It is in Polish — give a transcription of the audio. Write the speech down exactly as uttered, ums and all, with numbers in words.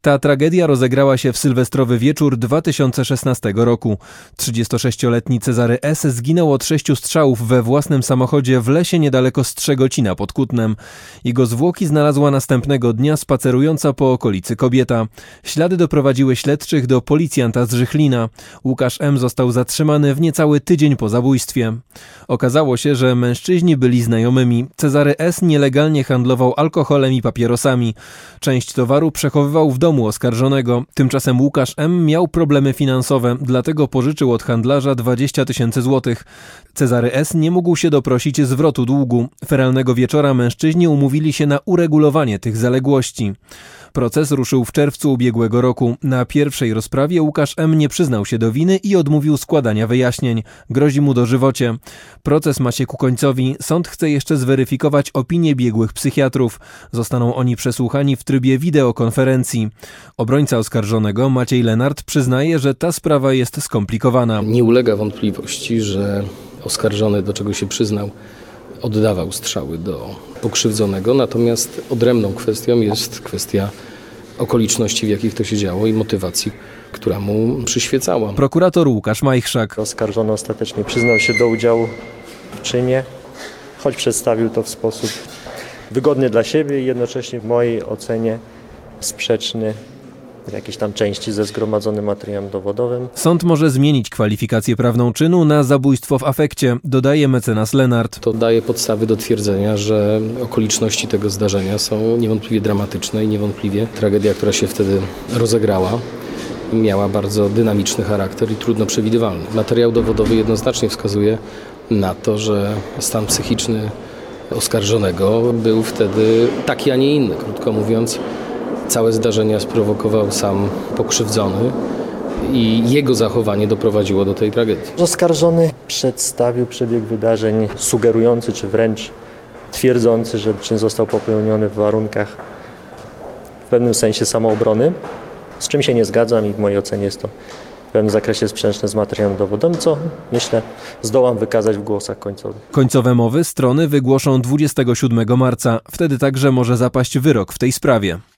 Ta tragedia rozegrała się w sylwestrowy wieczór dwa tysiące szesnastego roku. trzydziestosześcioletni Cezary S. zginął od sześciu strzałów we własnym samochodzie w lesie niedaleko Strzegocina pod Kutnem. Jego zwłoki znalazła następnego dnia spacerująca po okolicy kobieta. Ślady doprowadziły śledczych do policjanta z Żychlina. Łukasz M. został zatrzymany w niecały tydzień po zabójstwie. Okazało się, że mężczyźni byli znajomymi. Cezary S. nielegalnie handlował alkoholem i papierosami. Część towaru przechowywał w domu oskarżonego. Tymczasem Łukasz M. miał problemy finansowe, dlatego pożyczył od handlarza dwadzieścia tysięcy złotych. Cezary S. nie mógł się doprosić zwrotu długu. Feralnego wieczora mężczyźni umówili się na uregulowanie tych zaległości. Proces ruszył w czerwcu ubiegłego roku. Na pierwszej rozprawie Łukasz M. nie przyznał się do winy i odmówił składania wyjaśnień. Grozi mu dożywocie. Proces ma się ku końcowi. Sąd chce jeszcze zweryfikować opinię biegłych psychiatrów. Zostaną oni przesłuchani w trybie wideokonferencji. Obrońca oskarżonego, Maciej Lenart, przyznaje, że ta sprawa jest skomplikowana. Nie ulega wątpliwości, że oskarżony, do czego się przyznał, oddawał strzały do pokrzywdzonego, natomiast odrębną kwestią jest kwestia okoliczności, w jakich to się działo i motywacji, która mu przyświecała. Prokurator Łukasz Majchrzak. Oskarżony ostatecznie przyznał się do udziału w czynie, choć przedstawił to w sposób wygodny dla siebie i jednocześnie w mojej ocenie sprzeczny w jakiejś tam części ze zgromadzonym materiałem dowodowym. Sąd może zmienić kwalifikację prawną czynu na zabójstwo w afekcie, dodaje mecenas Lenart. To daje podstawy do twierdzenia, że okoliczności tego zdarzenia są niewątpliwie dramatyczne i niewątpliwie tragedia, która się wtedy rozegrała, miała bardzo dynamiczny charakter i trudno przewidywalny. Materiał dowodowy jednoznacznie wskazuje na to, że stan psychiczny oskarżonego był wtedy taki, a nie inny. Krótko mówiąc, całe zdarzenia sprowokował sam pokrzywdzony i jego zachowanie doprowadziło do tej tragedii. Oskarżony przedstawił przebieg wydarzeń sugerujący, czy wręcz twierdzący, że czyn został popełniony w warunkach w pewnym sensie samoobrony, z czym się nie zgadzam i w mojej ocenie jest to w pewnym zakresie sprzeczne z materiałem dowodowym, co myślę zdołam wykazać w głosach końcowych. Końcowe mowy strony wygłoszą dwudziestego siódmego marca. Wtedy także może zapaść wyrok w tej sprawie.